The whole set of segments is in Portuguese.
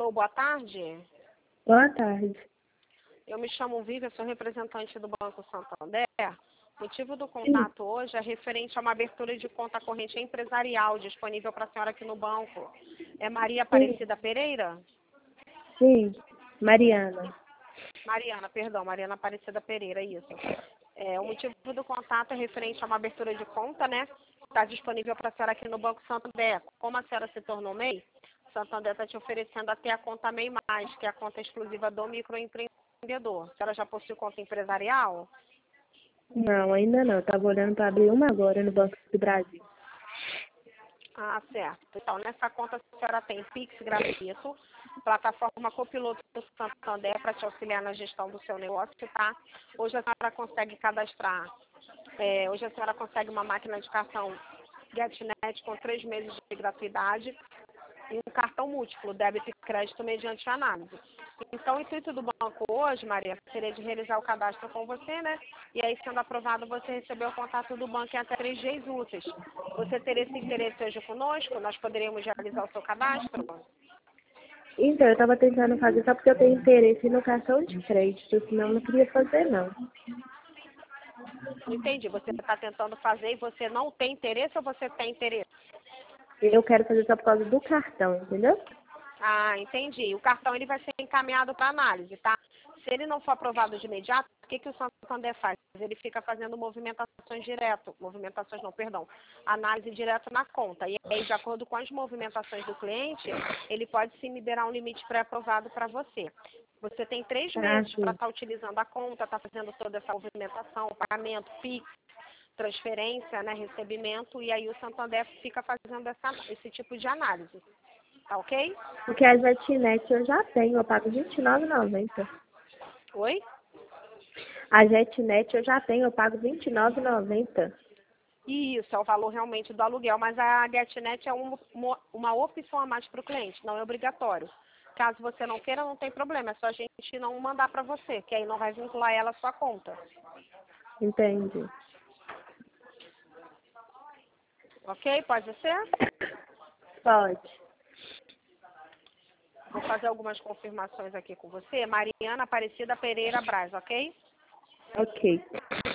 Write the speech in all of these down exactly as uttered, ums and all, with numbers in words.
Alô, boa tarde. Boa tarde. Eu me chamo Vivian, sou representante do Banco Santander. O motivo do Sim. contato hoje é referente a uma abertura de conta corrente empresarial disponível para a senhora aqui no banco. É Maria Aparecida Pereira? Sim, Mariana. Mariana, perdão, Mariana Aparecida Pereira, isso. É, o motivo do contato é referente a uma abertura de conta, né? Está disponível para a senhora aqui no Banco Santander. Como a senhora se tornou M E I, o Santander está te oferecendo até a conta M E I Mais, que é a conta exclusiva do microempreendedor. A senhora já possui conta empresarial? Não, ainda não. Eu estava olhando para abrir uma agora no Banco do Brasil. Ah, certo. Então, nessa conta a senhora tem Pix gratuito, plataforma Copiloto do Santander para te auxiliar na gestão do seu negócio, tá? Hoje a senhora consegue cadastrar, é, hoje a senhora consegue uma máquina de cartão GetNet com três meses de gratuidade e um cartão múltiplo, débito e crédito mediante análise. Então, o intuito do banco hoje, Maria, seria de realizar o cadastro com você, né? E aí, sendo aprovado, você recebeu o contato do banco em até três dias úteis. Você teria esse interesse hoje conosco? Nós poderíamos realizar o seu cadastro? Então, eu estava tentando fazer só porque eu tenho interesse no cartão de crédito, senão eu não queria fazer, não. Entendi. Você está tentando fazer e você não tem interesse ou você tem interesse? Eu quero fazer só por causa do cartão, entendeu? Ah, entendi. O cartão ele vai ser encaminhado para análise, tá? Se ele não for aprovado de imediato, o que, que o Santander faz? Ele fica fazendo movimentações direto, movimentações não, perdão, análise direto na conta. E aí, de acordo com as movimentações do cliente, ele pode sim liberar um limite pré-aprovado para você. Você tem três Ah, meses para sim. estar utilizando a conta, tá fazendo toda essa movimentação, pagamento, Pix, transferência, né, recebimento, e aí o Santander fica fazendo essa, esse tipo de análise. Tá ok? Porque a JetNet eu já tenho, eu pago vinte e nove reais e noventa centavos. Oi? A JetNet eu já tenho, eu pago vinte e nove reais e noventa centavos. Isso, é o valor realmente do aluguel, mas a GetNet é uma, uma opção a mais para o cliente, não é obrigatório. Caso você não queira, não tem problema, é só a gente não mandar para você, que aí não vai vincular ela à sua conta. Entendi. Ok? Pode ser? Pode. Vou fazer algumas confirmações aqui com você. Mariana Aparecida Pereira Braz, ok? Ok.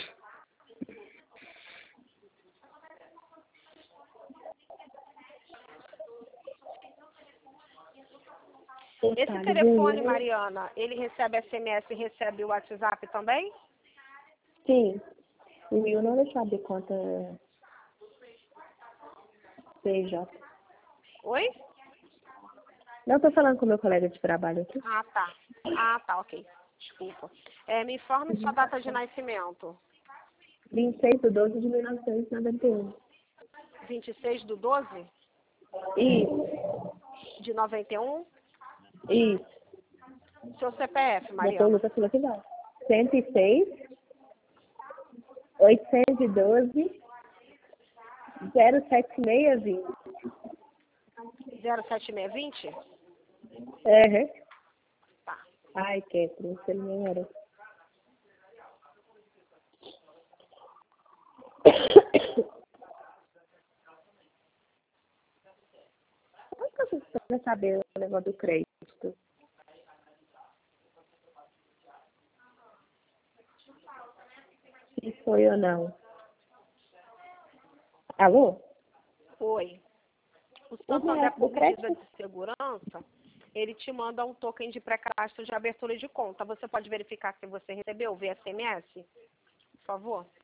Esse Detalhe, telefone, Juliana. Mariana, ele recebe S M S e recebe o WhatsApp também? Sim. O Will não deixou abrir conta P J. Oi? Não, estou falando com meu colega de trabalho aqui. Ah, tá. Ah, tá, ok. Desculpa. É, me informe sua data de nascimento. vinte e seis de doze de mil novecentos e noventa e um. vinte e seis do doze Isso, de noventa e um. isso. Seu C P F, Doutor Mariana. Lucas falou que vai. cento e seis, oitocentos e doze, zero sete seis vinte. zero sete seis vinte? Uhum. Tá. Ai, Catherine, você não era. Como que você precisa saber o negócio do crédito? Se foi ou não. Alô? Oi. O O Santander, resto do por medida crédito? de segurança, ele te manda um token de pré-cadastro de abertura de conta. Você pode verificar se você recebeu via S M S? Por favor.